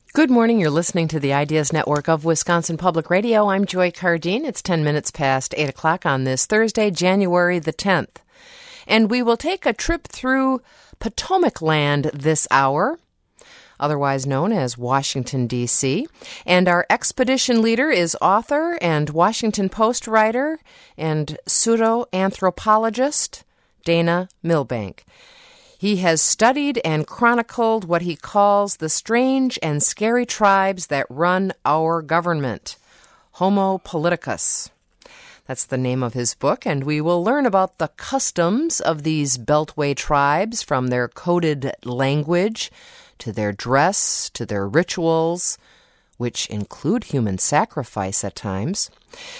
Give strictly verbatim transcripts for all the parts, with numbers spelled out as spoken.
Good morning. You're listening to the Ideas Network of Wisconsin Public Radio. I'm Joy Cardine. It's ten minutes past eight o'clock on this Thursday, January the tenth. And we will take a trip through Potomac land this hour, otherwise known as Washington, D C And our expedition leader is author and Washington Post writer and pseudo-anthropologist Dana Milbank. He has studied and chronicled what he calls the strange and scary tribes that run our government, Homo Politicus. That's the name of his book, and we will learn about the customs of these Beltway tribes, from their coded language to their dress to their rituals, which include human sacrifice at times.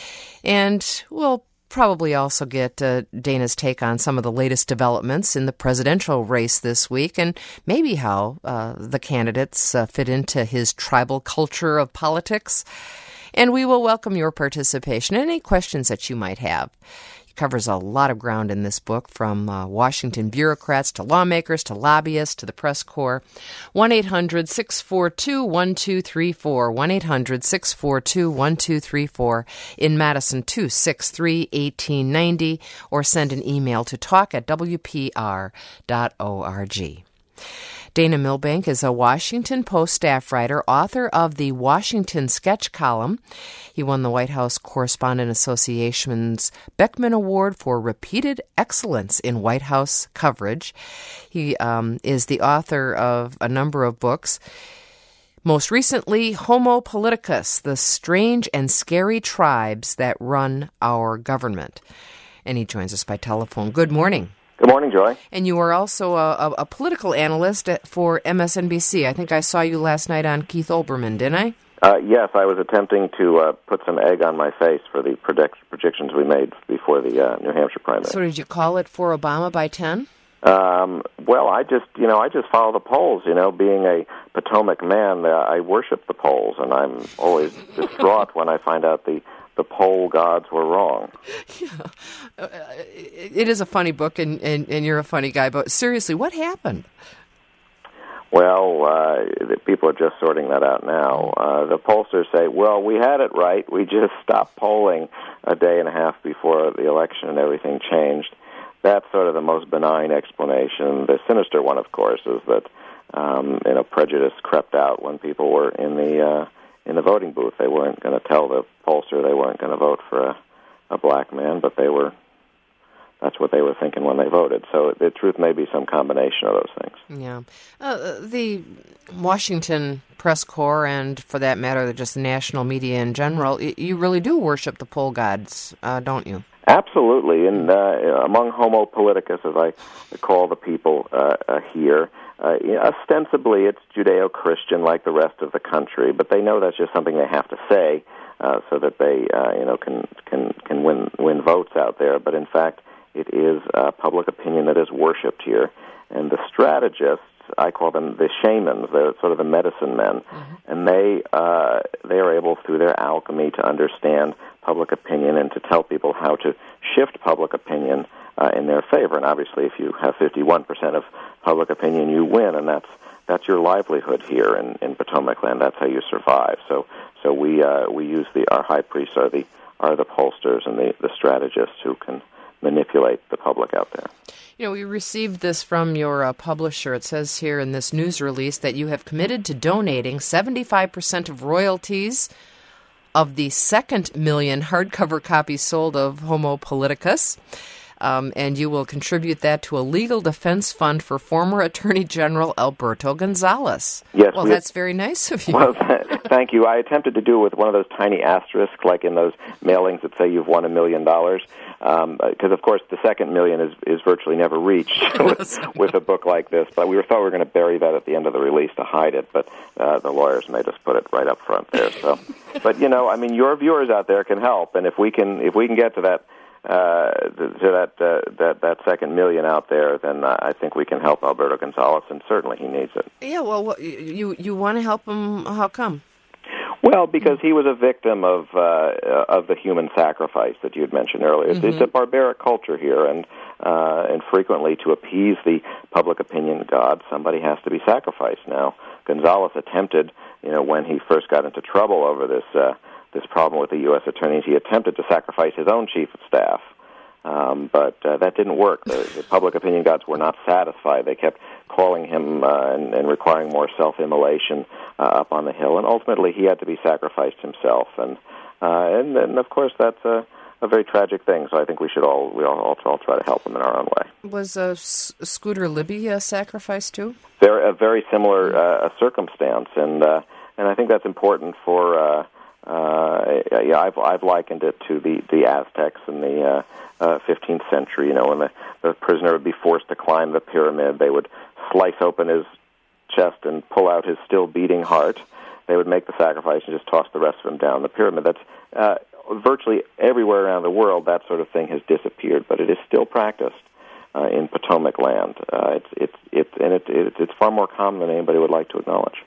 And we'll probably also get uh, Dana's take on some of the latest developments in the presidential race this week, and maybe how uh, the candidates uh, fit into his tribal culture of politics. And we will welcome your participation and any questions that you might have. He covers a lot of ground in this book, from uh, Washington bureaucrats to lawmakers to lobbyists to the press corps. one eight hundred six four two one two three four, one eight hundred six four two one two three four, in Madison two six three one eight nine zero, or send an email to talk at w p r dot org. Dana Milbank is a Washington Post staff writer, author of the Washington Sketch Column. He won the White House Correspondent Association's Beckman Award for repeated excellence in White House coverage. He um, is the author of a number of books. Most recently, Homo Politicus, the strange and scary tribes that run our government. And he joins us by telephone. Good morning. Good morning, Joy. And you are also a, a, a political analyst at, for M S N B C. I think I saw you last night on Keith Olbermann, didn't I? Uh, yes, I was attempting to uh, put some egg on my face for the predict- projections we made before the uh, New Hampshire primary. So did you call it for Obama by ten? Um, well, I just, you know, I just follow the polls. You know, being a Potomac man, uh, I worship the polls, and I'm always distraught when I find out the the poll gods were wrong. Yeah. Uh, it is a funny book, and, and, and you're a funny guy, but seriously, what happened? Well, uh, the people are just sorting that out now. Uh, the pollsters say, well, we had it right. We just stopped polling a day and a half before the election and everything changed. That's sort of the most benign explanation. The sinister one, of course, is that um, you know, prejudice crept out when people were in the uh, in the voting booth. They weren't going to tell the pollster they weren't going to vote for a, a black man, but they were. That's what they were thinking when they voted. So the truth may be some combination of those things. Yeah. Uh, the Washington press corps, and for that matter, just the national media in general, you really do worship the poll gods, uh, don't you? Absolutely. And uh, among Homo Politicus, as I call the people uh, uh, here, uh, ostensibly it's Judeo-Christian like the rest of the country, but they know that's just something they have to say uh, so that they uh, you know, can, can, can win, win votes out there. But in fact, it is uh, public opinion that is worshipped here. And the strategists, I call them the shamans, they're sort of the medicine men, mm-hmm. and they uh, they are able, through their alchemy, to understand public opinion and to tell people how to shift public opinion uh, in their favor. And obviously, if you have fifty-one percent of public opinion, you win, and that's that's your livelihood here in, in Potomac land. That's how you survive. So so we uh, we use the our high priests are the are the pollsters and the, the strategists who can manipulate the public out there. You know, we received this from your uh, publisher. It says here in this news release that you have committed to donating seventy-five percent of royalties of the second million hardcover copies sold of Homo Politicus, um, and you will contribute that to a legal defense fund for former Attorney General Alberto Gonzales. Yes, well, we that's very nice of you. Well, thank you. I attempted to do it with one of those tiny asterisks, like in those mailings that say you've won a million dollars. Because, um, of course, the second million is, is virtually never reached with, with a book like this. But we were, thought we were going to bury that at the end of the release to hide it. But uh, the lawyers made us put it right up front there. So, but you know, I mean, your viewers out there can help, and if we can, if we can get to that, uh, to that uh, that that second million out there, then uh, I think we can help Alberto Gonzales, and certainly he needs it. Yeah. Well, what, you you want to help him? How come? Well, because he was a victim of uh, of the human sacrifice that you had mentioned earlier. Mm-hmm. It's a barbaric culture here, and uh, and frequently to appease the public opinion god, somebody has to be sacrificed. Now, Gonzales attempted you know, when he first got into trouble over this uh, this problem with the U S attorneys, he attempted to sacrifice his own chief of staff. Um, but uh, that didn't work. The, the public opinion gods were not satisfied. They kept calling him uh, and, and requiring more self-immolation uh, up on the Hill, and ultimately he had to be sacrificed himself. And uh, and, and of course that's a, a very tragic thing. So I think we should all we all, all, all try to help him in our own way. Was uh, S- Scooter Libby uh, sacrificed too? Very a very similar uh, circumstance, and uh, and I think that's important for. Uh, uh, yeah, I've I've likened it to the, the Aztecs in the uh, uh, fifteenth century. You know, when the, the prisoner would be forced to climb the pyramid, they would slice open his chest and pull out his still beating heart. They would make the sacrifice and just toss the rest of him down the pyramid. That's uh, virtually everywhere around the world. That sort of thing has disappeared, but it is still practiced uh, in Potomac land. Uh, it's it's it's and it, it, it's far more common than anybody would like to acknowledge.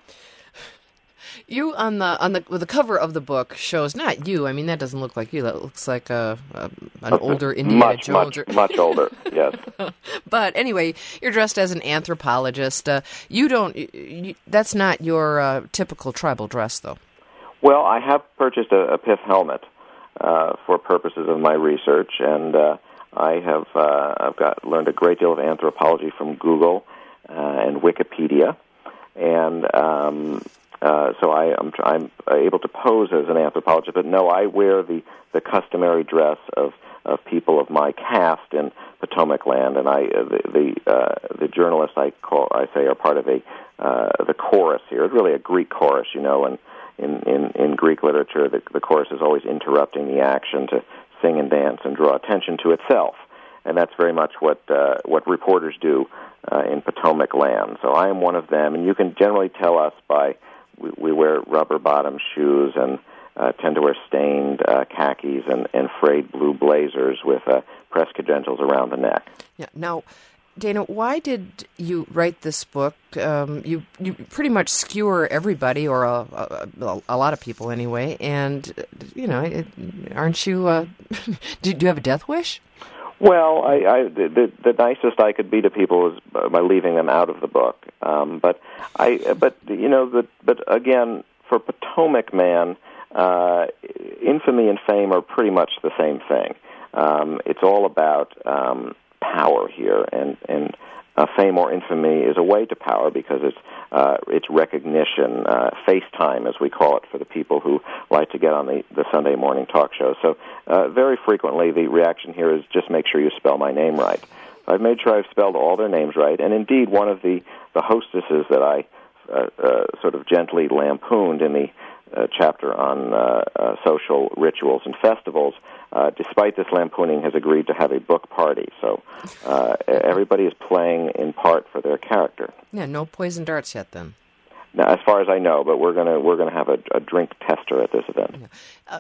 You on the on the well, the cover of the book shows not you. I mean, that doesn't look like you. That looks like a, a an older Indiana much, Jones. Much, much older. Yes. But anyway, you're dressed as an anthropologist. Uh, you don't. You, that's not your uh, typical tribal dress, though. Well, I have purchased a, a pith helmet uh, for purposes of my research, and uh, I have uh, I've got learned a great deal of anthropology from Google uh, and Wikipedia, and. Um, Uh, so I, I'm, I'm able to pose as an anthropologist, but no, I wear the, the customary dress of, of people of my caste in Potomac land, and I uh, the the, uh, the journalists I call I say are part of a uh, the chorus here. It's really a Greek chorus, you know, and in, in, in Greek literature, the, the chorus is always interrupting the action to sing and dance and draw attention to itself, and that's very much what uh, what reporters do uh, in Potomac land. So I am one of them, and you can generally tell us by We, we wear rubber-bottom shoes and uh, tend to wear stained uh, khakis and, and frayed blue blazers with uh, press credentials around the neck. Yeah. Now, Dana, why did you write this book? Um, you you pretty much skewer everybody, or a, a, a lot of people anyway. And you know, it, aren't you? Uh, do, do you have a death wish? Well, I, I, the, the nicest I could be to people is by leaving them out of the book. Um, but I, but you know, the, but again, for Potomac man, uh, infamy and fame are pretty much the same thing. Um, it's all about um, power here, and and uh, fame or infamy is a way to power because it's uh, it's recognition, uh, FaceTime as we call it for the people who like to get on the, the Sunday morning talk show. So uh, very frequently the reaction here is just make sure you spell my name right. I've made sure I've spelled all their names right, and indeed one of the, the hostesses that I uh, uh, sort of gently lampooned in the uh, chapter on uh, uh, social rituals and festivals, uh, despite this lampooning, has agreed to have a book party. So uh, everybody is playing in part for their character. Yeah, no poison darts yet then. Now, as far as I know, but we're gonna we're gonna have a, a drink tester at this event. Yeah. Uh,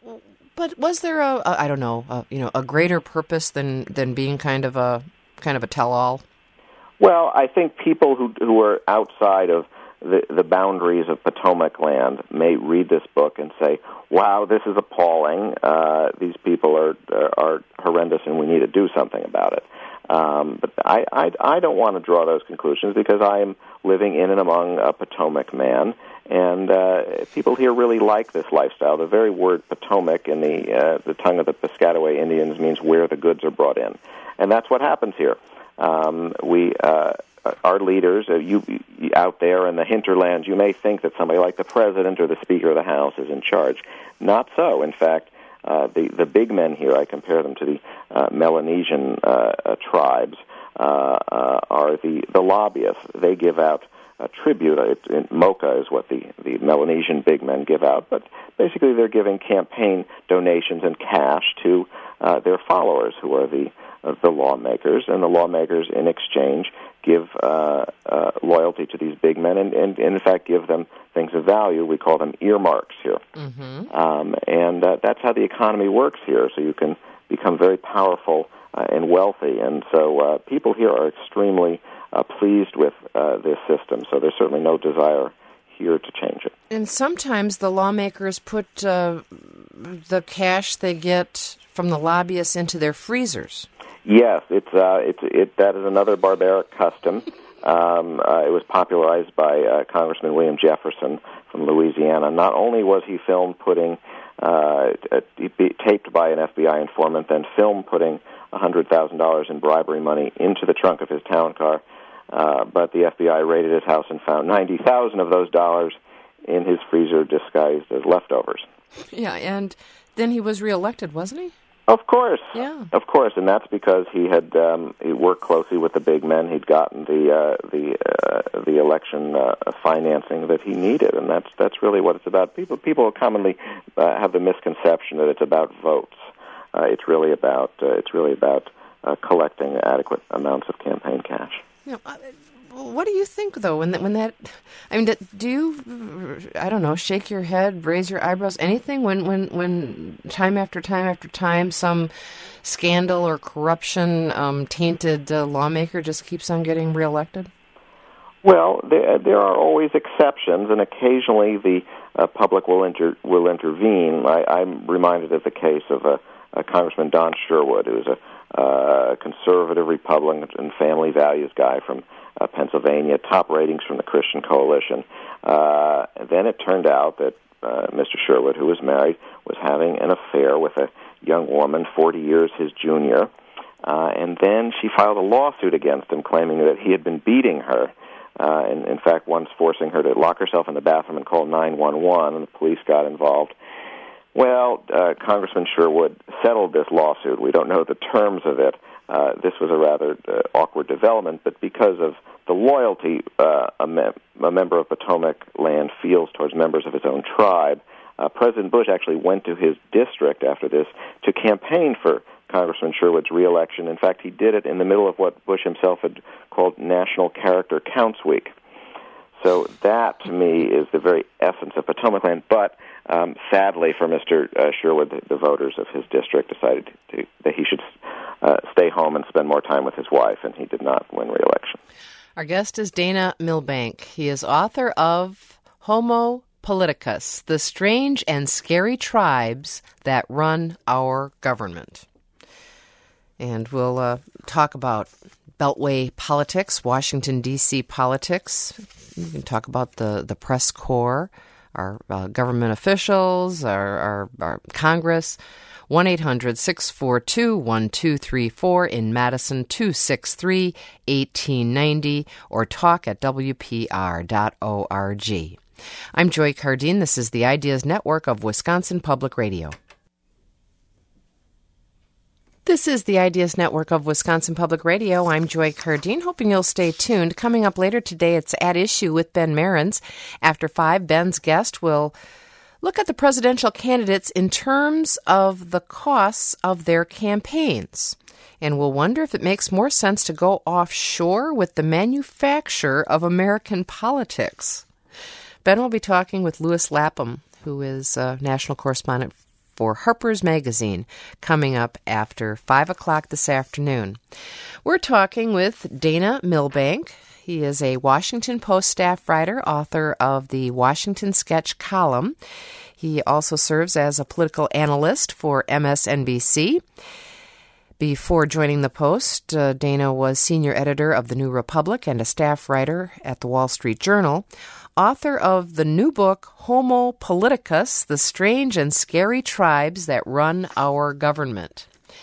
but was there a, a I don't know a, you know a greater purpose than, than being kind of a kind of a tell-all? Well, I think people who who are outside of the the boundaries of Potomac land may read this book and say, "Wow, this is appalling. Uh, these people are, are are horrendous, and we need to do something about it." Um, but I, I, I don't want to draw those conclusions because I am living in and among a Potomac man, and uh, people here really like this lifestyle. The very word Potomac in the uh, the tongue of the Piscataway Indians means where the goods are brought in, and that's what happens here. Um, we, uh, our leaders, uh, you, you out there in the hinterlands, you may think that somebody like the president or the Speaker of the House is in charge. Not so. In fact, Uh, the the big men here, I compare them to the uh, Melanesian uh, uh, tribes, uh, uh, are the, the lobbyists. They give out a tribute. It, it, mocha is what the, the Melanesian big men give out, but basically they're giving campaign donations and cash to uh, their followers, who are the uh, the lawmakers, and the lawmakers in exchange give uh, uh, loyalty to these big men, and, and, and in fact give them things of value. We call them earmarks here. Mm-hmm. Um, and uh, that's how the economy works here, so you can become very powerful uh, and wealthy. And so uh, people here are extremely uh, pleased with uh, this system, so there's certainly no desire here to change it. And sometimes the lawmakers put uh, the cash they get from the lobbyists into their freezers. Yes, it's uh, it's it. That is another barbaric custom. Um, uh, it was popularized by uh, Congressman William Jefferson from from Louisiana. Not only was he filmed putting, uh, taped by an F B I informant, then filmed putting one hundred thousand dollars in bribery money into the trunk of his town car, uh, but the F B I raided his house and found ninety thousand dollars of those dollars in his freezer disguised as leftovers. Yeah, and then he was reelected, wasn't he? Of course. Yeah. Of course, and that's because he had um, he worked closely with the big men. He'd gotten the uh, the uh, the election uh, financing that he needed, and that's that's really what it's about. People people commonly uh, have the misconception that it's about votes. Uh, it's really about uh, it's really about uh, collecting adequate amounts of campaign cash. You know, uh, what do you think though when that, when that? I mean, do you? I don't know. Shake your head, raise your eyebrows, anything when when when time after time after time some scandal or corruption um, tainted uh, lawmaker just keeps on getting reelected? Well, there, there are always exceptions, and occasionally the uh, public will inter, will intervene. I, I'm reminded of the case of a, a Congressman Don Sherwood, who is a uh, conservative Republican and family values guy from uh, Pennsylvania, top ratings from the Christian Coalition. Uh, then it turned out that uh, Mister Sherwood, who was married, was having an affair with a young woman forty years his junior, uh, and then she filed a lawsuit against him, claiming that he had been beating her. Uh, and in fact, once forcing her to lock herself in the bathroom and call nine one one, and the police got involved. Well, uh, Congressman Sherwood settled this lawsuit. We don't know the terms of it. Uh, this was a rather uh, awkward development, but because of the loyalty uh, a, me- a member of Potomac land feels towards members of his own tribe, uh, President Bush actually went to his district after this to campaign for Congressman Sherwood's reelection. In fact, he did it in the middle of what Bush himself had called National Character Counts Week. So that, to me, is the very essence of Potomac land. But um, sadly for Mister Uh, Sherwood, the, the voters of his district decided to, that he should uh, stay home and spend more time with his wife, and he did not win re-election. Our guest is Dana Milbank. He is author of Homo Politicus, The Strange and Scary Tribes That Run Our Government. And we'll uh, talk about Beltway politics, Washington, D C politics. We can talk about the, the press corps, our uh, government officials, our, our, our Congress. one eight hundred six four two one two three four in Madison, two six three one eight nine zero, or talk at w p r dot org. I'm Joy Cardine. This is the Ideas Network of Wisconsin Public Radio. This is the Ideas Network of Wisconsin Public Radio. I'm Joy Cardine, hoping you'll stay tuned. Coming up later today, it's At Issue with Ben Marins. After five, Ben's guest will look at the presidential candidates in terms of the costs of their campaigns. And we'll wonder if it makes more sense to go offshore with the manufacture of American politics. Ben will be talking with Louis Lapham, who is a national correspondent for Harper's Magazine, coming up after five o'clock this afternoon. We're talking with Dana Milbank. He is a Washington Post staff writer, author of the Washington Sketch column. He also serves as a political analyst for M S N B C. Before joining the Post, uh, Dana was senior editor of The New Republic and a staff writer at the Wall Street Journal. Author of the new book, Homo Politicus, The Strange and Scary Tribes That Run Our Government.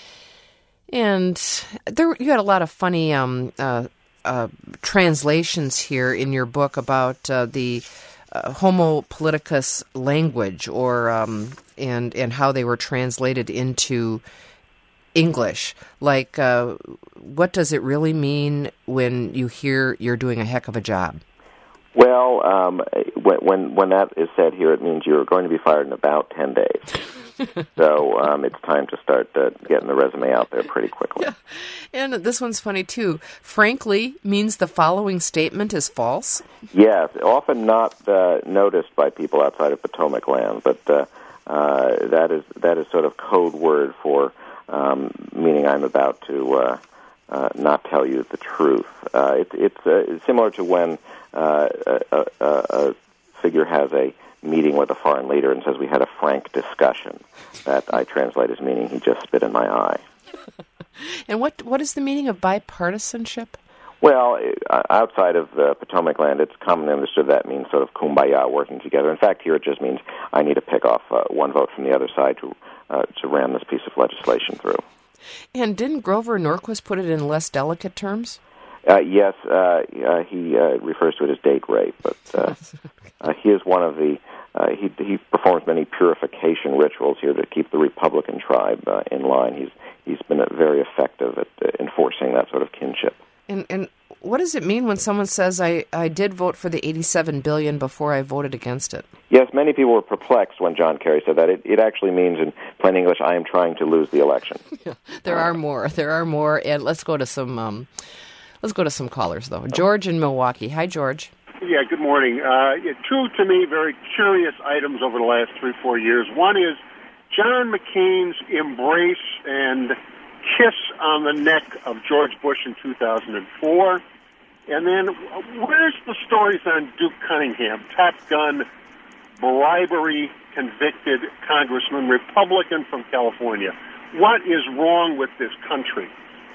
And there, you had a lot of funny um, uh, uh, translations here in your book about uh, the uh, Homo Politicus language, or um, and and how they were translated into English. Like, uh, what does it really mean when you hear you're doing a heck of a job? Well, um, when, when when that is said here, it means you're going to be fired in about ten days. So um, it's time to start uh, getting the resume out there pretty quickly. Yeah. And this one's funny, too. Frankly means the following statement is false. Yes, often not uh, noticed by people outside of Potomac land, but uh, uh, that is that is sort of code word for um, meaning I'm about to uh, uh, not tell you the truth. Uh, it, it's, uh, it's similar to when Uh, a, a, a figure has a meeting with a foreign leader and says, we had a frank discussion. That I translate as meaning he just spit in my eye. And what what is the meaning of bipartisanship? Well, outside of the Potomac land, it's commonly understood that means sort of kumbaya, working together. In fact, here it just means I need to pick off uh, one vote from the other side to uh, to ram this piece of legislation through. And didn't Grover Norquist put it in less delicate terms? Uh, yes, uh, uh, he uh, refers to it as date rape, but uh, uh, he is one of the, uh, he, he performs many purification rituals here to keep the Republican tribe uh, in line. He's he's been uh, very effective at uh, enforcing that sort of kinship. And and what does it mean when someone says, I, I did vote for the eighty-seven billion dollars before I voted against it? Yes, many people were perplexed when John Kerry said that. It, it actually means, in plain English, I am trying to lose the election. Yeah, there are more. There are more. And let's go to some... Um, Let's go to some callers, though. George in Milwaukee. Hi, George. Yeah, good morning. Uh, two, to me, very curious items over the last three, four years. One is John McCain's embrace and kiss on the neck of George Bush in two thousand four. And then where's the stories on Duke Cunningham, Top Gun, bribery, convicted congressman, Republican from California? What is wrong with this country?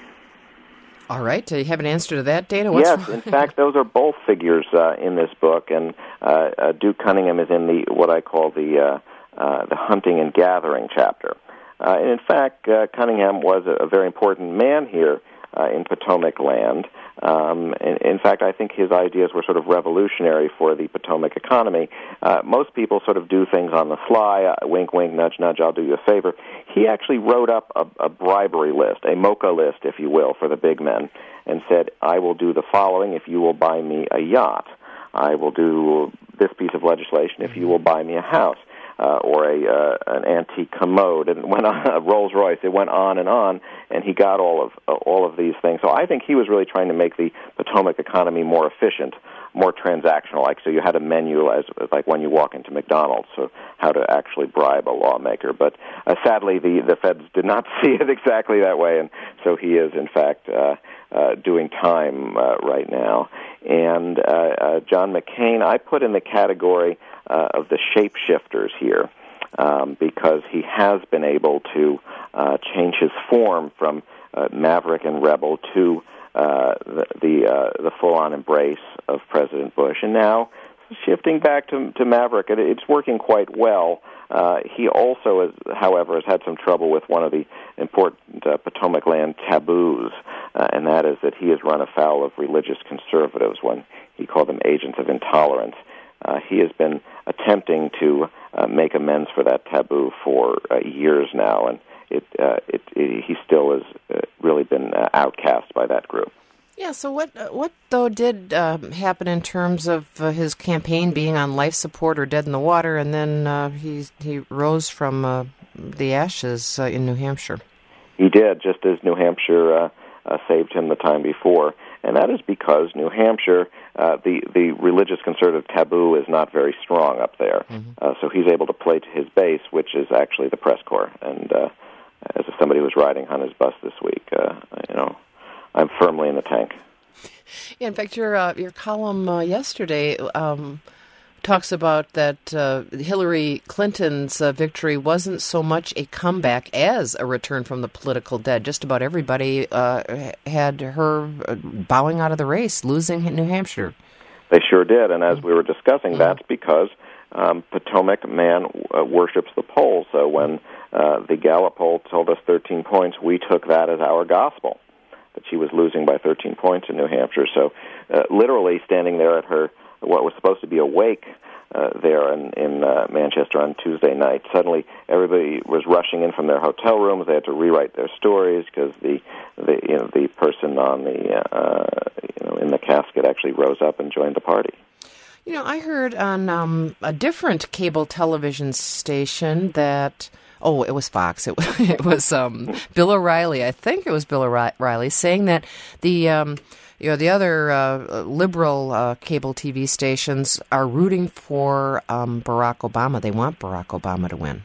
All right. Do you have an answer to that, Dana? What's yes, in fact, those are both figures uh, in this book, and uh, uh, Duke Cunningham is in the what I call the uh, uh, the hunting and gathering chapter. Uh, and in fact, uh, Cunningham was a, a very important man here uh, in Potomac land. Um, in, in fact, I think his ideas were sort of revolutionary for the Potomac economy. Uh, most people sort of do things on the fly, uh, wink, wink, nudge, nudge, I'll do you a favor. He actually wrote up a, a bribery list, a mocha list, if you will, for the big men, and said, I will do the following if you will buy me a yacht. I will do this piece of legislation if you will buy me a house. Uh, or a uh, an antique commode, and went on a Rolls Royce. It went on and on, and he got all of uh, all of these things. So I think he was really trying to make the Potomac economy more efficient, more transactional. Like so, you had a menu as like when you walk into McDonald's, so how to actually bribe a lawmaker. But uh, sadly, the the feds did not see it exactly that way, and so he is in fact uh, uh, doing time uh, right now. And uh, uh, John McCain, I put in the category Uh, of the shapeshifters here, um, because he has been able to uh, change his form from uh, maverick and rebel to uh, the the, uh, the full-on embrace of President Bush, and now shifting back to, to maverick. It, it's working quite well. Uh, he also, has, however, has had some trouble with one of the important uh, Potomac land taboos, uh, and that is that he has run afoul of religious conservatives when he called them agents of intolerance. Uh, he has been attempting to uh, make amends for that taboo for uh, years now, and it, uh, it, it he still has uh, really been uh, outcast by that group. Yeah, so what, uh, what though, did uh, happen in terms of uh, his campaign being on life support or dead in the water, and then uh, he, he rose from uh, the ashes uh, in New Hampshire? He did, just as New Hampshire uh, uh, saved him the time before. And that is because New Hampshire, uh, the, the religious conservative taboo is not very strong up there. Mm-hmm. Uh, so he's able to play to his base, which is actually the press corps. And uh, as somebody who was riding on his bus this week, uh, you know, I'm firmly in the tank. Yeah, in fact, your uh, your column uh, yesterday um, talks about that uh, Hillary Clinton's uh, victory wasn't so much a comeback as a return from the political dead. Just about everybody uh, had her bowing out of the race, losing in New Hampshire. They sure did, and as we were discussing, that's because um, Potomac man uh, worships the polls. So when uh, the Gallup poll told us thirteen points, we took that as our gospel, that she was losing by thirteen points in New Hampshire. So uh, literally standing there at her, what was supposed to be a wake uh, there in, in uh, Manchester on Tuesday night, suddenly everybody was rushing in from their hotel rooms. They had to rewrite their stories because the, the you know the person on the uh, you know in the casket actually rose up and joined the party. You know, I heard on um, a different cable television station that. Oh, it was Fox. It, it was um, Bill O'Reilly. I think it was Bill O'Reilly saying that the um, you know the other uh, liberal uh, cable T V stations are rooting for um, Barack Obama. They want Barack Obama to win.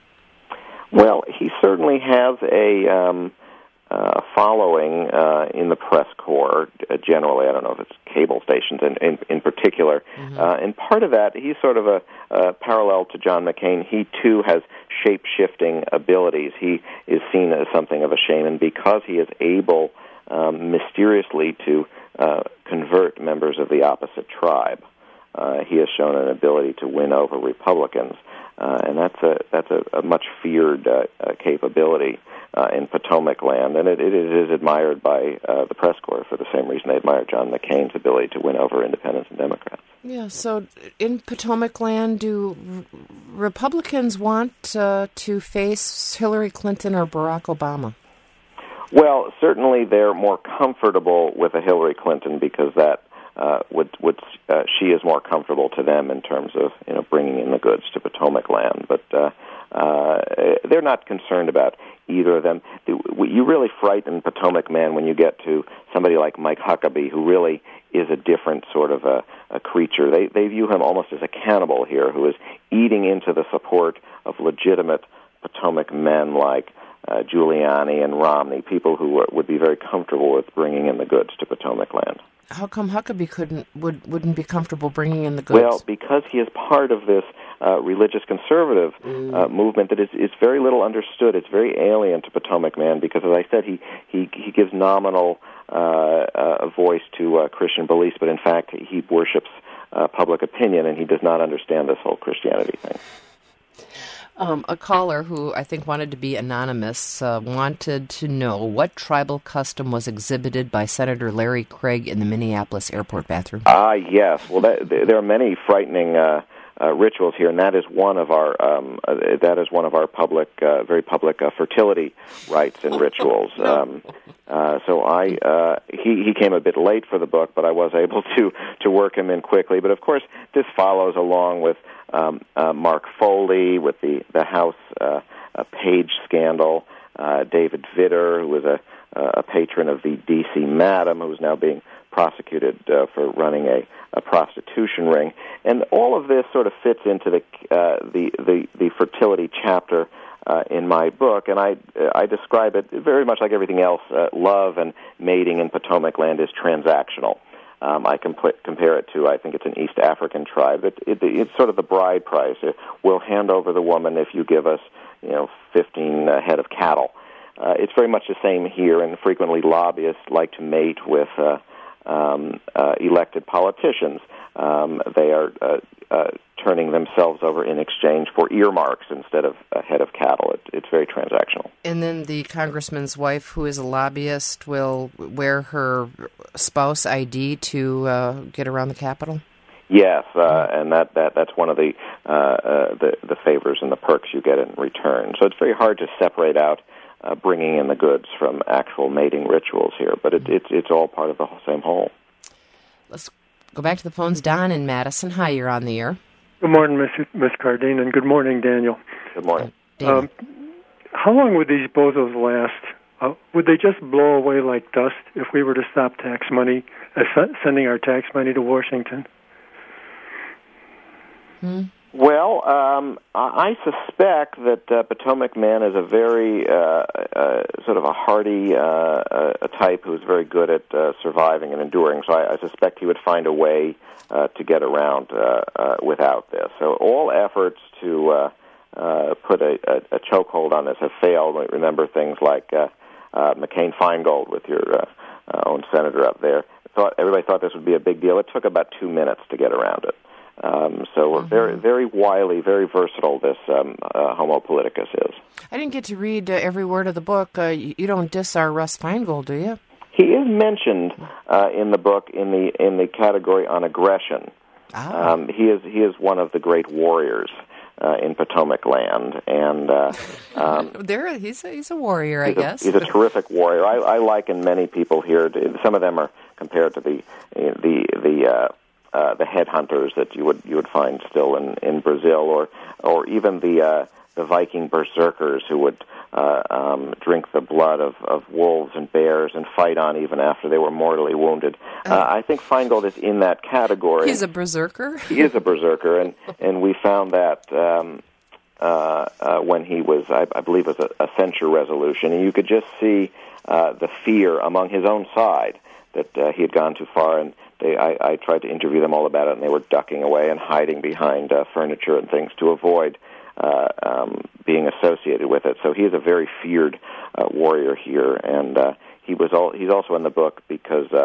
Well, he certainly has a um, uh, following uh, in the press corps uh, generally. I don't know if it's cable stations in in, in particular. Mm-hmm. Uh, and part of that, he's sort of a uh, parallel to John McCain. He too has shape-shifting abilities. He is seen as something of a shaman because he is able um, mysteriously to uh, convert members of the opposite tribe. Uh, he has shown an ability to win over Republicans, uh, and that's a that's a, a much feared uh, uh, capability uh, in Potomac land, and it, it is admired by uh, the press corps for the same reason they admire John McCain's ability to win over independents and Democrats. Yeah, so in Potomac land, do Republicans want uh, to face Hillary Clinton or Barack Obama? Well, certainly they're more comfortable with a Hillary Clinton because that uh, would would uh, she is more comfortable to them in terms of you know bringing in the goods to Potomac land. But uh, uh, they're not concerned about either of them. You really frighten Potomac man when you get to somebody like Mike Huckabee, who really is a different sort of a, a creature. They they view him almost as a cannibal here, who is eating into the support of legitimate Potomac men like Uh, Giuliani and Romney, people who uh, would be very comfortable with bringing in the goods to Potomac land. How come Huckabee couldn't would wouldn't be comfortable bringing in the goods? Well, because he is part of this uh, religious conservative mm. uh, movement that is, is very little understood. It's very alien to Potomac man because, as I said, he he, he gives nominal uh, uh, voice to uh, Christian beliefs, but in fact he worships uh, public opinion, and he does not understand this whole Christianity thing. Um, a caller who I think wanted to be anonymous uh, wanted to know what tribal custom was exhibited by Senator Larry Craig in the Minneapolis airport bathroom. Ah, yes. Well, that, there are many frightening uh, uh, rituals here, and that is one of our um, uh, that is one of our public, uh, very public uh, fertility rites and rituals. Um, uh, so I uh, he he came a bit late for the book, but I was able to to work him in quickly. But of course, this follows along with. Um, uh, Mark Foley with the the House uh, uh, Page scandal, uh, David Vitter, who was a a patron of the D C Madam, who is now being prosecuted uh, for running a, a prostitution ring, and all of this sort of fits into the uh, the, the the fertility chapter uh, in my book, and I I describe it very much like everything else. Uh, love and mating in Potomac land is transactional. Um, I compl- compare it to, I think it's an East African tribe. It, it, it's sort of the bride price. It, we'll hand over the woman if you give us, you know, fifteen uh, head of cattle. Uh, it's very much the same here, and frequently lobbyists like to mate with uh, um, uh, elected politicians. Um, they are uh, uh, turning themselves over in exchange for earmarks instead of a head of cattle. It, it's very transactional. And then the congressman's wife, who is a lobbyist, will wear her spouse I D to uh, get around the Capitol? Yes, uh, and that, that that's one of the, uh, uh, the the favors and the perks you get in return. So it's very hard to separate out uh, bringing in the goods from actual mating rituals here, but it, it's it's all part of the same whole. Let's go back to the phones. Don in Madison. Hi, you're on the air. Good morning, Miss Miss Cardine, and good morning, Daniel. Good morning. Uh, um, how long would these bozos last? Uh, would they just blow away like dust if we were to stop tax money, uh, sending our tax money to Washington? Hmm. Well, um, I suspect that uh, Potomac man is a very uh, uh, sort of a hardy uh, a type who's very good at uh, surviving and enduring. So I, I suspect he would find a way uh, to get around uh, uh, without this. So all efforts to uh, uh, put a, a, a chokehold on this have failed. Remember things like uh, uh, McCain-Feingold with your uh, uh, own senator up there. Thought everybody thought this would be a big deal. It took about two minutes to get around it. Um, so we're very, very wily, very versatile, this um, uh, Homo politicus is. I didn't get to read uh, every word of the book. Uh, you, you don't diss our Russ Feingold, do you? He is mentioned uh, in the book in the in the category on aggression. Ah. Um, he is he is one of the great warriors uh, in Potomac land, and uh, um, there he's a, he's a warrior, I he's guess. A, he's a terrific warrior. I, I liken many people here. To, some of them are compared to the the the. Uh, Uh, the headhunters that you would you would find still in, in Brazil, or or even the uh, the Viking berserkers who would uh, um, drink the blood of, of wolves and bears and fight on even after they were mortally wounded. Uh, I think Feingold is in that category. He's a berserker? He is a berserker, and, and we found that um, uh, uh, when he was, I, I believe it was a, a censure resolution, and you could just see uh, the fear among his own side that uh, he had gone too far, and They, I, I tried to interview them all about it, and they were ducking away and hiding behind uh, furniture and things to avoid uh, um, being associated with it. So he is a very feared uh, warrior here, and uh, he was all, he's also in the book because uh,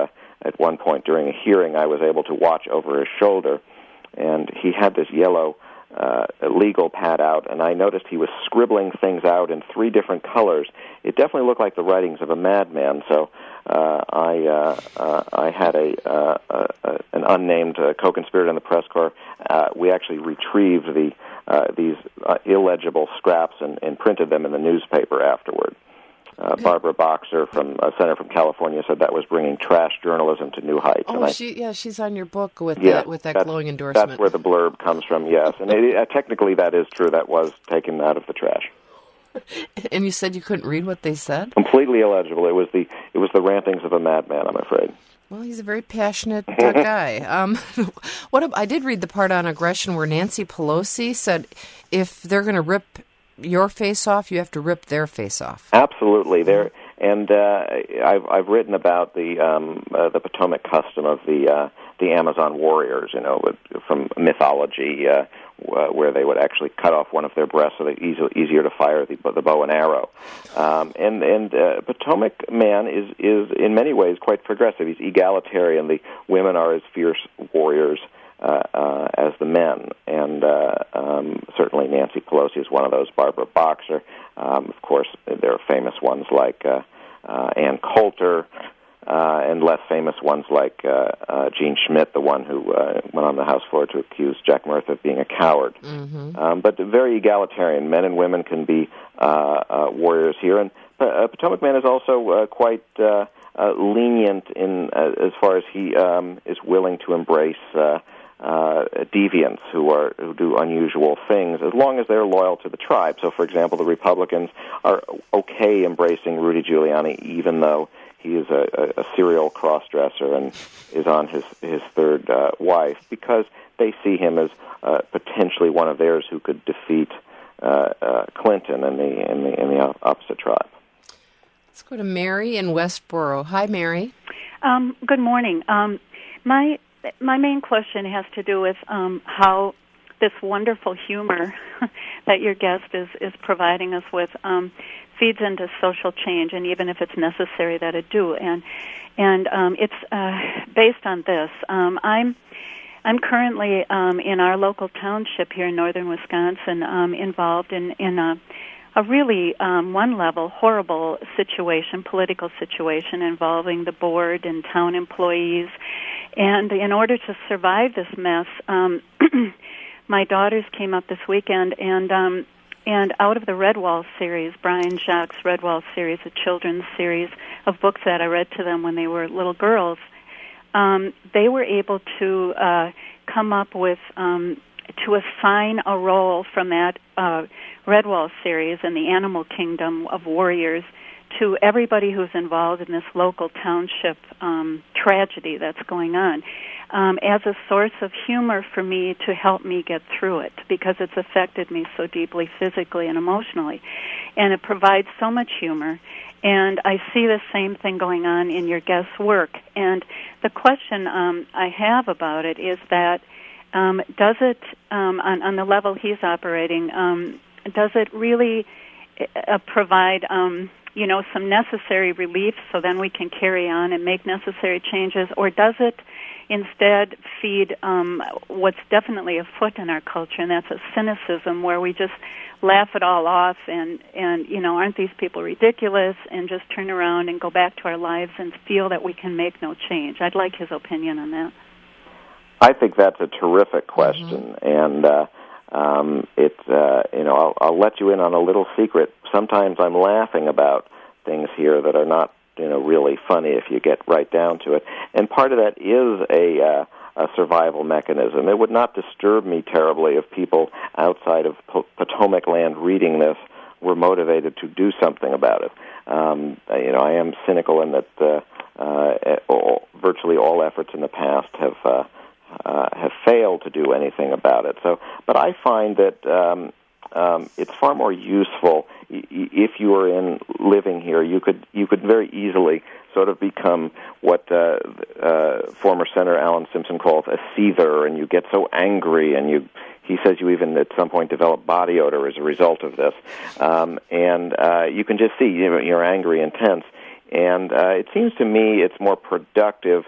at one point during a hearing, I was able to watch over his shoulder, and he had this yellow uh, legal pad out, and I noticed he was scribbling things out in three different colors. It definitely looked like the writings of a madman, so uh, I uh, uh, I had a, uh, uh, an unnamed uh, co-conspirator in the press corps. Uh, we actually retrieved the uh, these uh, illegible scraps and, and printed them in the newspaper afterward. Uh, Barbara Boxer from a senator from California said that was bringing trash journalism to new heights. Oh, and I, she yeah, she's on your book with yeah, that with that that's, glowing endorsement. That's where the blurb comes from. Yes, and it, uh, technically that is true. That was taken out of the trash. And you said you couldn't read what they said? Completely illegible. It was the it was the rantings of a madman, I'm afraid. Well, he's a very passionate uh, guy. Um, what I did read the part on aggression where Nancy Pelosi said, if they're going to rip your face off, you have to rip their face off. Absolutely, there, and uh, I've I've written about the um, uh, the Potomac custom of the uh, the Amazon warriors, you know, with, from mythology, uh, w- where they would actually cut off one of their breasts so that it's easy, easier to fire the the bow and arrow. Um, and and uh, Potomac man is is in many ways quite progressive. He's egalitarian. The women are as fierce warriors Uh, uh, as the men, and uh, um, certainly Nancy Pelosi is one of those. Barbara Boxer, um, of course, there are famous ones like uh, uh, Ann Coulter, uh, and less famous ones like uh, uh, Gene Schmidt, the one who uh, went on the House floor to accuse Jack Murtha of being a coward. Mm-hmm. Um, but very egalitarian. Men and women can be uh, uh, warriors here, and uh, Potomac man is also uh, quite uh, uh, lenient in uh, as far as he um, is willing to embrace Uh, Uh, deviants who are who do unusual things, as long as they're loyal to the tribe. So, for example, the Republicans are okay embracing Rudy Giuliani, even though he is a, a serial cross-dresser and is on his his third uh, wife, because they see him as uh, potentially one of theirs who could defeat uh, uh, Clinton in the in the in the opposite tribe. Let's go to Mary in Westboro. Hi, Mary. Um, good morning. Um, my My main question has to do with um, how this wonderful humor that your guest is, is providing us with um, feeds into social change, and even if it's necessary that it do. And and um, it's uh, based on this. Um, I'm I'm currently um, in our local township here in northern Wisconsin um, involved in in a, a really um, one level horrible situation, political situation involving the board and town employees. And in order to survive this mess, um, my daughters came up this weekend, and um, and out of the Redwall series, Brian Jacques' Redwall series, a children's series of books that I read to them when they were little girls, um, they were able to uh, come up with, um, to assign a role from that uh, Redwall series in the animal kingdom of warriors to everybody who's involved in this local township um, tragedy that's going on, um, as a source of humor for me to help me get through it, because it's affected me so deeply physically and emotionally. And it provides so much humor. And I see the same thing going on in your guest's work. And the question um, I have about it is that um, does it, um, on, on the level he's operating, um, does it really uh, provide Um, you know, some necessary relief so then we can carry on and make necessary changes, or does it instead feed um, what's definitely afoot in our culture, and that's a cynicism where we just laugh it all off and, and, you know, aren't these people ridiculous, and just turn around and go back to our lives and feel that we can make no change? I'd like his opinion on that. I think that's a terrific question, mm-hmm. and uh, um, it's, uh, you know, I'll, I'll let you in on a little secret. Sometimes I'm laughing about things here that are not, you know, really funny if you get right down to it. And part of that is a, uh, a survival mechanism. It would not disturb me terribly if people outside of po- Potomac land reading this were motivated to do something about it. Um, you know, I am cynical in that uh, uh, all, virtually all efforts in the past have uh, uh, have failed to do anything about it. So, but I find that Um, Um, it's far more useful if you were in living here. You could you could very easily sort of become what uh, uh, former Senator Alan Simpson calls a seether, and you get so angry, and you he says you even at some point develop body odor as a result of this, um, and uh, you can just see you know, you're angry and tense. And uh, it seems to me it's more productive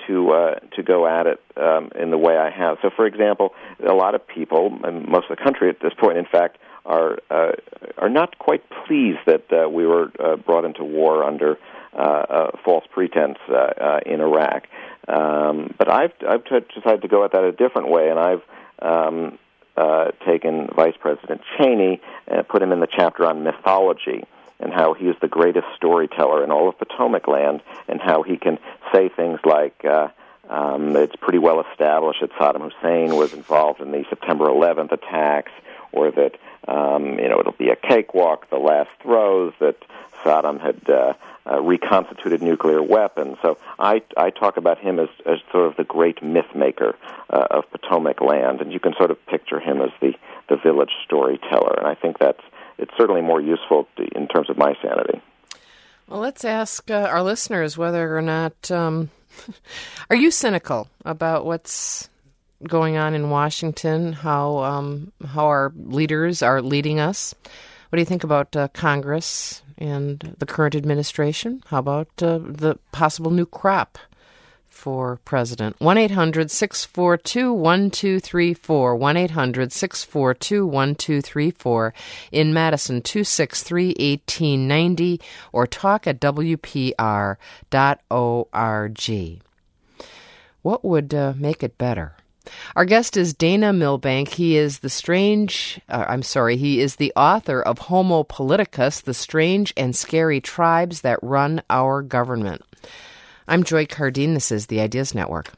to uh, to go at it um, in the way I have. So, for example, a lot of people, and most of the country at this point, in fact, are uh, are not quite pleased that uh, we were uh, brought into war under uh, uh, false pretense uh, uh, in Iraq. Um, but I've I've t- decided to go at that a different way, and I've um, uh, taken Vice President Cheney and put him in the chapter on mythology, and how he is the greatest storyteller in all of Potomac land, and how he can say things like, uh, um, it's pretty well established that Saddam Hussein was involved in the September eleventh attacks, or that, um, you know, it'll be a cakewalk, the last throws, that Saddam had uh, uh, reconstituted nuclear weapons. So I, I talk about him as, as sort of the great myth maker uh, of Potomac land, and you can sort of picture him as the, the village storyteller, and I think that's it's certainly more useful to, in terms of my sanity. Well, let's ask uh, our listeners whether or not, um, are you cynical about what's going on in Washington, how um, how our leaders are leading us? What do you think about uh, Congress and the current administration? How about uh, the possible new crop for president? one eight hundred six four two one two three four, one eight hundred six four two one two three four, in Madison two six three one eight nine zero, or talk at w p r dot org. What would uh, make it better? Our guest is Dana Milbank. He is the strange, uh, I'm sorry, he is the author of Homo Politicus, The Strange and Scary Tribes That Run Our Government. I'm Joy Cardine. This is the Ideas Network.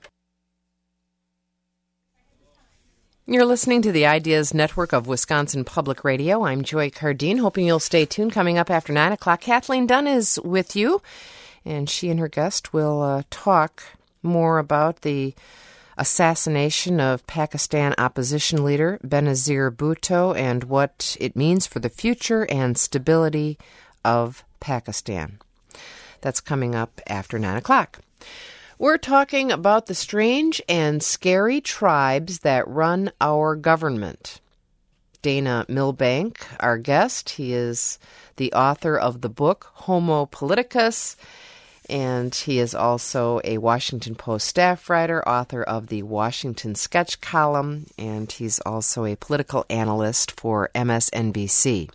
You're listening to the Ideas Network of Wisconsin Public Radio. I'm Joy Cardine, hoping you'll stay tuned. Coming up after nine o'clock, Kathleen Dunn is with you, and she and her guest will uh, talk more about the assassination of Pakistan opposition leader Benazir Bhutto and what it means for the future and stability of Pakistan. That's coming up after nine o'clock. We're talking about the strange and scary tribes that run our government. Dana Milbank, our guest, he is the author of the book Homo Politicus, and he is also a Washington Post staff writer, author of the Washington Sketch column, and he's also a political analyst for M S N B C.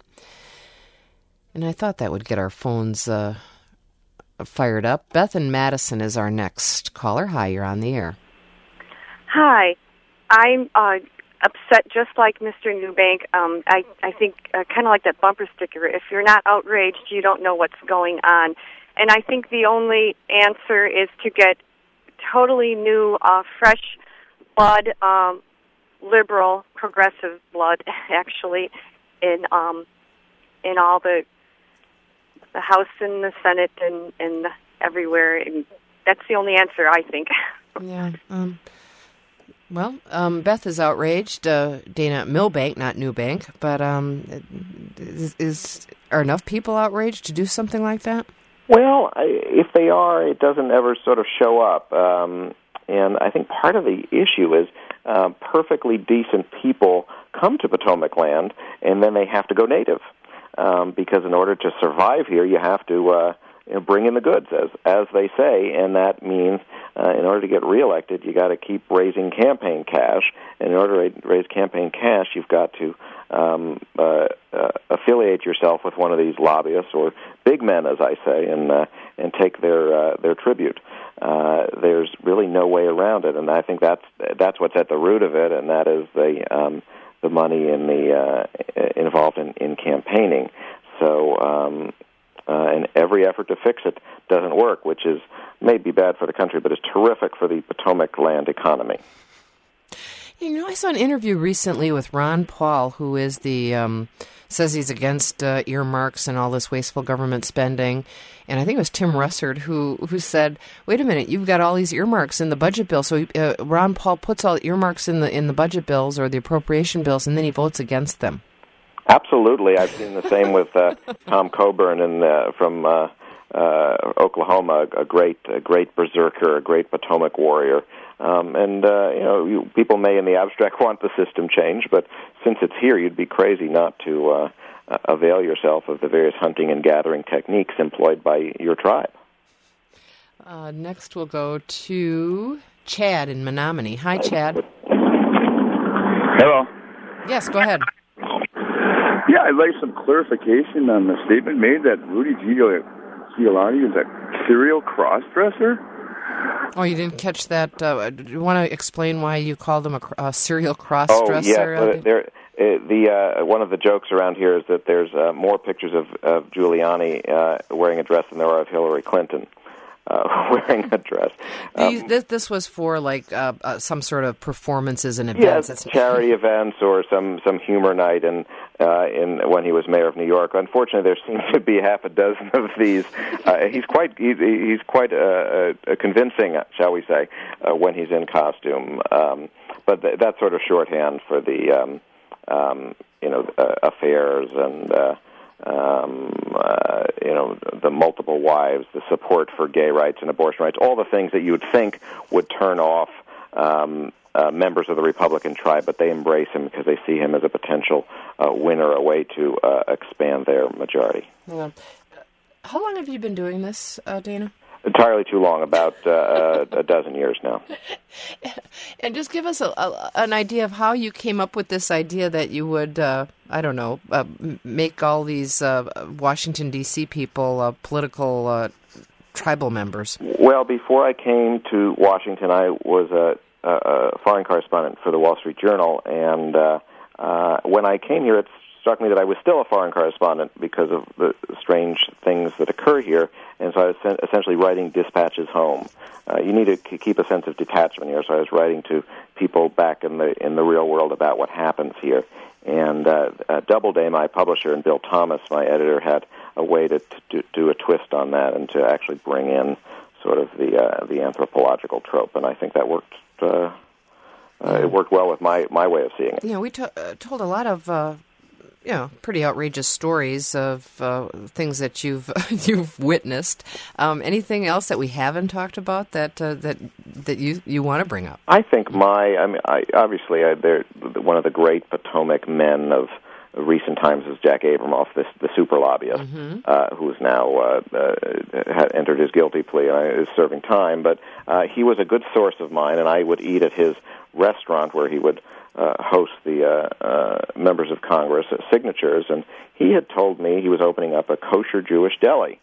And I thought that would get our phones uh, fired up. Beth in Madison is our next caller. Hi, you're on the air. Hi. I'm uh, upset just like Mister Newbank. Um, I, I think uh, kind of like that bumper sticker. If you're not outraged, you don't know what's going on. And I think the only answer is to get totally new, uh, fresh blood, um, liberal, progressive blood, actually, in um, in all the the House and the Senate and, and everywhere. And that's the only answer, I think. Yeah. Um, well, um, Beth is outraged. Uh, Dana Milbank, not Newbank, but um, is, is are enough people outraged to do something like that? Well, I, if they are, it doesn't ever sort of show up. Um, and I think part of the issue is uh, perfectly decent people come to Potomac land, and then they have to go native. Um, because in order to survive here, you have to uh, you know, bring in the goods, as as they say, and that means uh, in order to get reelected, you got to keep raising campaign cash, and in order to raise campaign cash, you've got to um, uh, uh, affiliate yourself with one of these lobbyists or big men, as I say, and uh, and take their uh, their tribute. Uh, there's really no way around it, and I think that's that's what's at the root of it, and that is the um, the money in the uh, involved in, in campaigning. So, um, uh, and every effort to fix it doesn't work, which is may be bad for the country, but is terrific for the Potomac land economy. You know, I saw an interview recently with Ron Paul, who is the um, says he's against uh, earmarks and all this wasteful government spending. And I think it was Tim Russert who who said, "Wait a minute, you've got all these earmarks in the budget bill." So uh, Ron Paul puts all earmarks in the in the budget bills or the appropriation bills, and then he votes against them. Absolutely, I've seen the same with uh, Tom Coburn and uh, from uh, uh, Oklahoma, a great a great berserker, a great Potomac warrior. Um, and, uh, you know, you, people may in the abstract want the system changed, but since it's here, you'd be crazy not to uh, uh, avail yourself of the various hunting and gathering techniques employed by your tribe. Uh, next we'll go to Chad in Menominee. Hi, Chad. Hello. Yes, go ahead. Yeah, I'd like some clarification on the statement made that Rudy Giuliani is a serial cross-dresser. Oh, you didn't catch that? Uh, do you want to explain why you called him a, a serial cross-dresser? Oh, yes. Uh, there, uh, the, uh, one of the jokes around here is that there's uh, more pictures of, of Giuliani uh, wearing a dress than there are of Hillary Clinton uh, wearing a dress. Um, These, this, this was for, like, uh, uh, some sort of performances and events. Yes, charity events or some, some humor night in, uh, in when he was mayor of New York. Unfortunately, there seems to be half a dozen of these. Uh, he's quite he's, he's quite uh, uh, convincing, shall we say, uh, when he's in costume. Um, but th- that's sort of shorthand for the um, um, you know uh, affairs and. Uh, Um, uh, you know, the multiple wives, the support for gay rights and abortion rights, all the things that you would think would turn off um, uh, members of the Republican tribe, but they embrace him because they see him as a potential uh, winner, a way to uh, expand their majority. Yeah. How long have you been doing this, uh, Dana? Entirely too long, about uh, a dozen years now. And just give us a, a, an idea of how you came up with this idea that you would, uh, I don't know, uh, make all these uh, Washington, D C people uh, political uh, tribal members. Well, before I came to Washington, I was a, a foreign correspondent for the Wall Street Journal, and uh, uh, when I came here, it struck me that I was still a foreign correspondent because of the strange things that occur here, and so I was essentially writing dispatches home. Uh, you need to keep a sense of detachment here, so I was writing to people back in the in the real world about what happens here. And uh, uh, Doubleday, my publisher, and Bill Thomas, my editor, had a way to, to do a twist on that and to actually bring in sort of the uh, the anthropological trope, and I think that worked. Uh, uh, it worked well with my, my way of seeing it. Yeah, we to- uh, told a lot of. Uh You know, pretty outrageous stories of uh, things that you've you've witnessed. Um, anything else that we haven't talked about that uh, that that you, you want to bring up? I think my, I mean, I, obviously, I, they're one of the great Potomac men of recent times is Jack Abramoff, this the super lobbyist, mm-hmm. uh, who's now uh, uh, had entered his guilty plea and is serving time. But uh, he was a good source of mine, and I would eat at his restaurant where he would. Uh, host the uh, uh, members of Congress at Signatures, and he had told me he was opening up a kosher Jewish deli,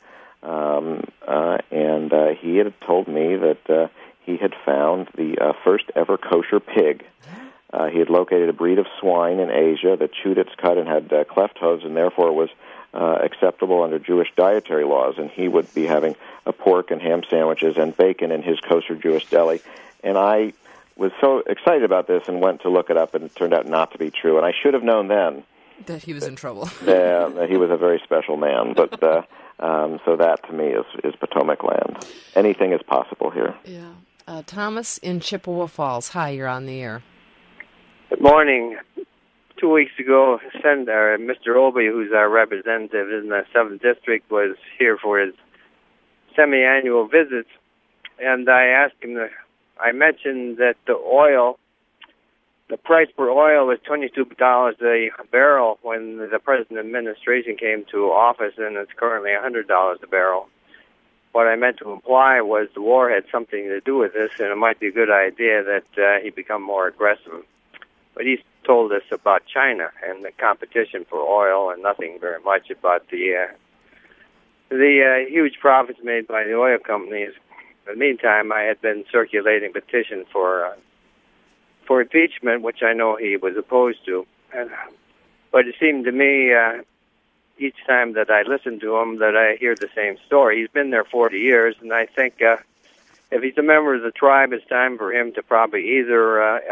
um, uh, and uh, he had told me that uh, he had found the uh, first ever kosher pig. Uh, he had located a breed of swine in Asia that chewed its cud and had uh, cleft hooves, and therefore was uh, acceptable under Jewish dietary laws, and he would be having a pork and ham sandwiches and bacon in his kosher Jewish deli, and I was so excited about this and went to look it up, and it turned out not to be true. And I should have known then that he was that, in trouble. Yeah, that he was a very special man. But uh, um, so that to me is, is Potomac land. Anything is possible here. Yeah. Uh, Thomas in Chippewa Falls. Hi, you're on the air. Good morning. Two weeks ago, Senator Mister Obey, who's our representative in the seventh District, was here for his semi-annual visits, and I asked him to. I mentioned that the oil, the price for oil was twenty-two dollars a barrel when the present administration came to office, and it's currently one hundred dollars a barrel. What I meant to imply was the war had something to do with this, and it might be a good idea that uh, he become more aggressive. But he's told us about China and the competition for oil, and nothing very much about the uh, the uh, huge profits made by the oil companies. In the meantime, I had been circulating a petition for uh, for impeachment, which I know he was opposed to. And, but it seemed to me uh, each time that I listen to him that I hear the same story. He's been there forty years, and I think uh, if he's a member of the tribe, it's time for him to probably either uh,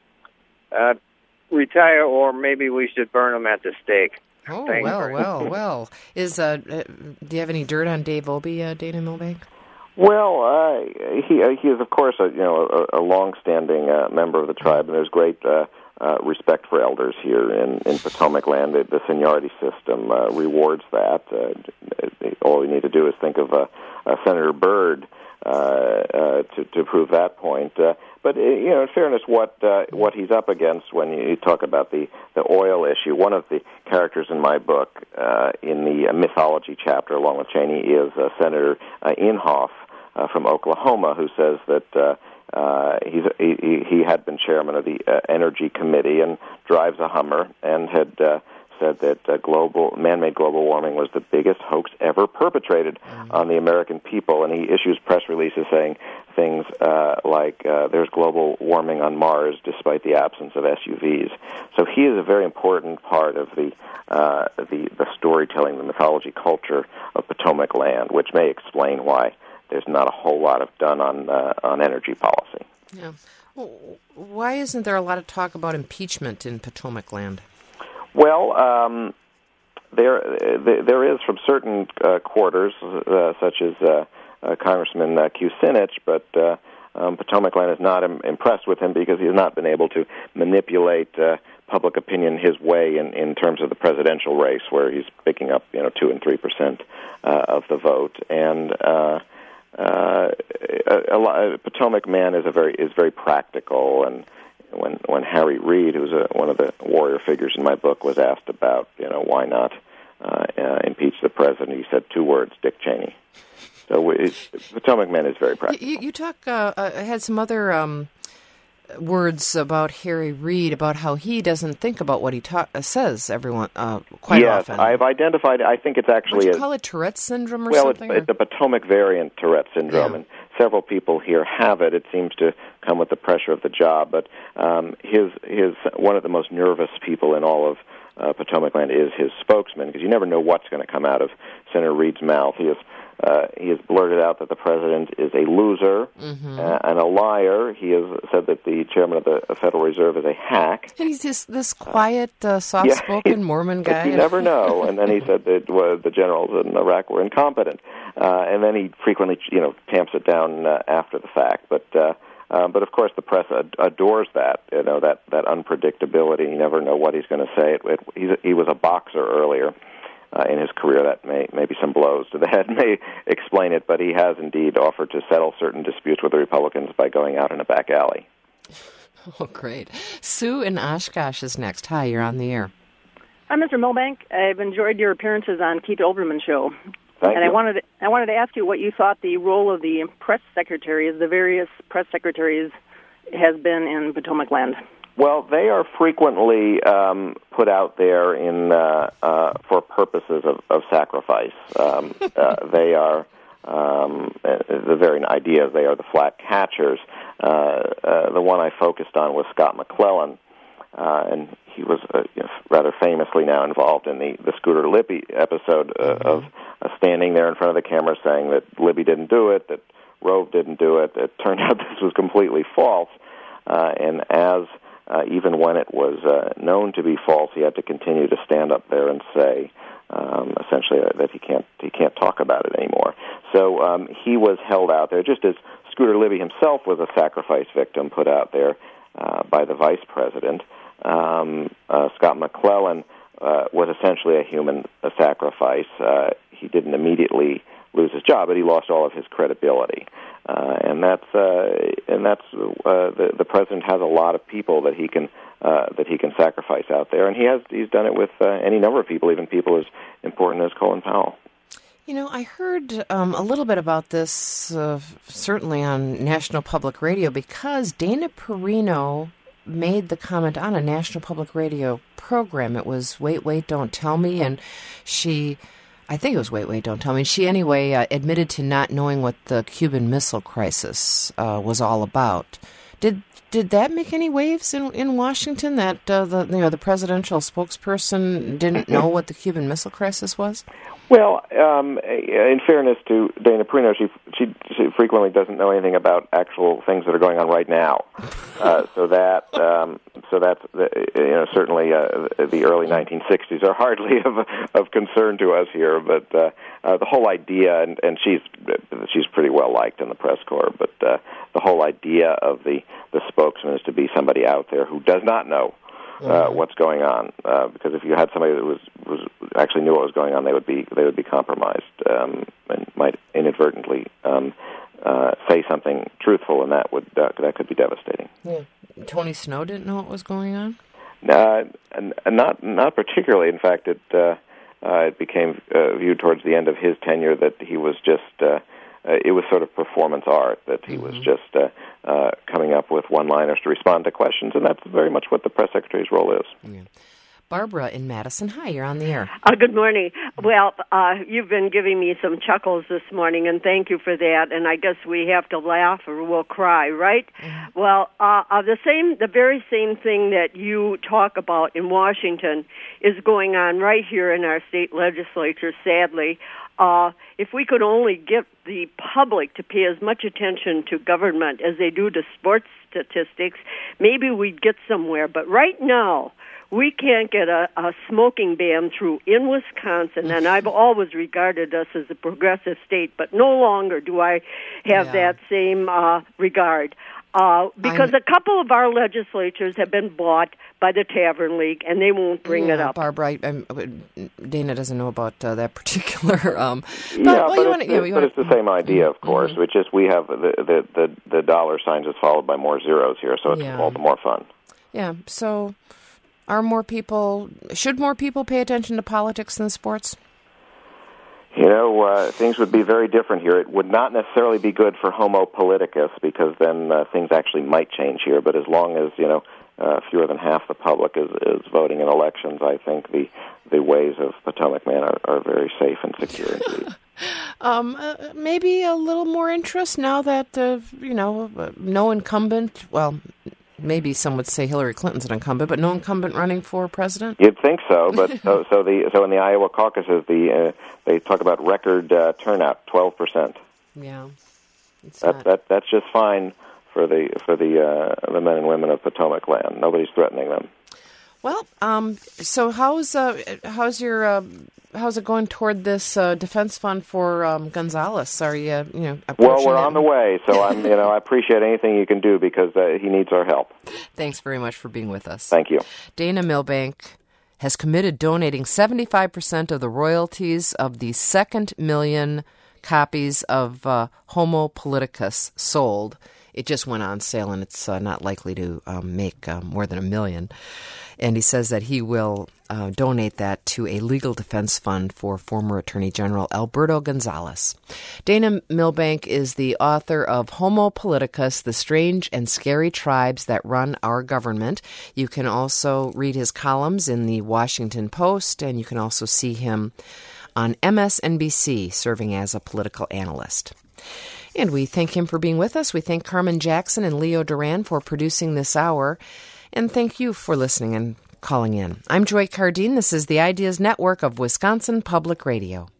uh, retire or maybe we should burn him at the stake. Oh, Thanks well, for- well, well. Is uh, uh, do you have any dirt on Dave Obey, uh, Dana Milbank? Well, uh, he uh, he is of course a you know a, a long-standing uh, member of the tribe, and there's great uh, uh, respect for elders here in, in Potomac land. The, the seniority system uh, rewards that. Uh, all you need to do is think of uh, uh, Senator Byrd uh, uh, to to prove that point. Uh, but uh, you know, in fairness, what uh, what he's up against when you talk about the, the oil issue, one of the characters in my book uh, in the mythology chapter, along with Cheney, is uh, Senator uh, Inhofe. uh, from Oklahoma, who says that uh, uh, he's, he, he had been chairman of the uh, Energy Committee and drives a Hummer, and had uh, said that uh, global man-made global warming was the biggest hoax ever perpetrated mm-hmm. on the American people. And he issues press releases saying things uh, like uh, there's global warming on Mars despite the absence of S U Vs. So he is a very important part of the uh, the, the storytelling, the mythology culture of Potomac land, which may explain why there's not a whole lot of done on uh, on energy policy. Yeah. Well, why isn't there a lot of talk about impeachment in Potomac land? Well, um, there there is from certain uh, quarters, uh, such as uh, uh, Congressman uh, Kucinich, but uh, um, Potomac land is not im- impressed with him because he has not been able to manipulate uh, public opinion his way in, in terms of the presidential race, where he's picking up you know two and three percent uh, of the vote. And uh, uh, a, a lot, Potomac man is a very is very practical. And when when Harry Reid, who's a, one of the warrior figures in my book, was asked about you know why not uh, uh, impeach the president, he said two words: Dick Cheney. So it's, Potomac man is very practical. You, you talk. Uh, I had some other um, words about Harry Reid, about how he doesn't think about what he ta- uh, says. Everyone uh, quite yes, often. Yes, I've identified. I think it's actually. Would you a, call it Tourette's syndrome or well, something? Well, it's, it's a Potomac variant Tourette's syndrome, yeah. and several people here have it. It seems to come with the pressure of the job, but um, his his one of the most nervous people in all of uh, Potomac land is his spokesman, because you never know what's going to come out of Senator Reid's mouth. He is. Uh, he has blurted out that the president is a loser mm-hmm. uh, and a liar. He has said that the chairman of the Federal Reserve is a hack. And he's this, this quiet, uh, soft-spoken yeah, Mormon guy. You never know. And then he said that uh, the generals in Iraq were incompetent. Uh, and then he frequently, you know, tamps it down uh, after the fact. But, uh, uh, but of course, the press ad- adores that. You know, that that unpredictability. You never know what he's going to say. It, it, he's a, he was a boxer earlier. Uh, in his career, that may maybe some blows to the head may explain it, but he has indeed offered to settle certain disputes with the Republicans by going out in a back alley. Oh, great. Sue in Oshkosh is next. Hi, you're on the air. Hi, Mister Milbank. I've enjoyed your appearances on Keith Olbermann Show. Thank and you. I wanted to, I wanted to ask you what you thought the role of the press secretaries, the various press secretaries, has been in Potomac land. Well, they are frequently um, put out there in uh, uh, for purposes of, of sacrifice. Um, uh, they are um, the very idea they are the flat catchers. Uh, uh, the one I focused on was Scott McClellan, uh, and he was uh, you know, rather famously now involved in the, the Scooter Libby episode uh, mm-hmm. of uh, standing there in front of the camera saying that Libby didn't do it, that Rove didn't do it. It turned out this was completely false, uh, and as Uh, even when it was uh, known to be false, he had to continue to stand up there and say, um, essentially, uh, that he can't he can't talk about it anymore. So um, he was held out there, just as Scooter Libby himself was a sacrifice victim put out there uh, by the vice president. Um, uh, Scott McClellan uh, was essentially a human a sacrifice. Uh, he didn't immediately lose his job, but he lost all of his credibility. Uh, and that's uh, and that's uh, the the president has a lot of people that he can uh, that he can sacrifice out there, and he has he's done it with uh, any number of people, even people as important as Colin Powell. You know, I heard um, a little bit about this uh, certainly on National Public Radio, because Dana Perino made the comment on a National Public Radio program. It was Wait, Wait, Don't Tell Me, and she. I think it was Wait, Wait, Don't Tell Me. She, anyway, uh, admitted to not knowing what the Cuban Missile Crisis uh, was all about. Did did that make any waves in in Washington, that uh, the you know the presidential spokesperson didn't know what the Cuban Missile Crisis was? Well, um, in fairness to Dana Perino, she, she she frequently doesn't know anything about actual things that are going on right now. Uh, so that um, so that's you know certainly uh, the early nineteen sixties are hardly of of concern to us here. But uh, uh, the whole idea, and, and she's she's pretty well liked in the press corps. But uh, the whole idea of the the spokesman is to be somebody out there who does not know Uh, what's going on? Uh, because if you had somebody that was, was actually knew what was going on, they would be they would be compromised um, and might inadvertently um, uh, say something truthful, and that would uh, that could be devastating. Yeah. Tony Snow didn't know what was going on? Uh, and, and not not particularly. In fact, it uh, uh, it became uh, viewed towards the end of his tenure that he was just uh, uh, it was sort of performance art, that he mm-hmm. was just uh, uh, coming up with one-liners to respond to questions, and that's very much what the press secretary's role is. Yeah. Barbara in Madison. Hi, you're on the air. Uh, good morning. Well, uh, you've been giving me some chuckles this morning, and thank you for that. And I guess we have to laugh or we'll cry, right? Mm-hmm. Well, uh, uh, the same, the very same thing that you talk about in Washington is going on right here in our state legislature, sadly. Uh, if we could only get the public to pay as much attention to government as they do to sports statistics, maybe we'd get somewhere. But right now, we can't get a, a smoking ban through in Wisconsin, and I've always regarded us as a progressive state, but no longer do I have yeah. that same uh, regard. Uh, because I'm, a couple of our legislatures have been bought by the Tavern League, and they won't bring yeah, it up. Barbara, I, I'm, Dana doesn't know about uh, that particular. Um, but, yeah, well, but, you it's, wanna, it's, you know, but it's the same idea, of course, mm-hmm. which is we have the, the, the, the dollar signs is followed by more zeros here, so it's yeah. all the more fun. Yeah, so are more people, should more people pay attention to politics than sports? You know, uh, things would be very different here. It would not necessarily be good for homo politicus, because then uh, things actually might change here. But as long as, you know, uh, fewer than half the public is, is voting in elections, I think the the ways of Potomac Man are, are very safe and secure indeed. um, uh, maybe a little more interest now that, uh, you know, uh, no incumbent, well, maybe some would say Hillary Clinton's an incumbent, but no incumbent running for president? You'd think so, but so, so the so in the Iowa caucuses, the uh, they talk about record uh, turnout, twelve percent. Yeah, it's that not... that that's just fine for the for the uh, the men and women of Potomac land. Nobody's threatening them. Well, um, so how's uh, how's your uh, how's it going toward this uh, defense fund for um, Gonzalez? Are you you know? Well, we're on the way, so I'm you know I appreciate anything you can do, because uh, he needs our help. Thanks very much for being with us. Thank you. Dana Milbank has committed donating seventy-five percent of the royalties of the second million copies of uh, Homo Politicus sold. It just went on sale, and it's uh, not likely to um, make uh, more than a million. And he says that he will uh, donate that to a legal defense fund for former Attorney General Alberto Gonzales. Dana Milbank is the author of Homo Politicus, The Strange and Scary Tribes That Run Our Government. You can also read his columns in the Washington Post, and you can also see him on M S N B C serving as a political analyst. And we thank him for being with us. We thank Carmen Jackson and Leo Duran for producing this hour. And thank you for listening and calling in. I'm Joy Cardine. This is the Ideas Network of Wisconsin Public Radio.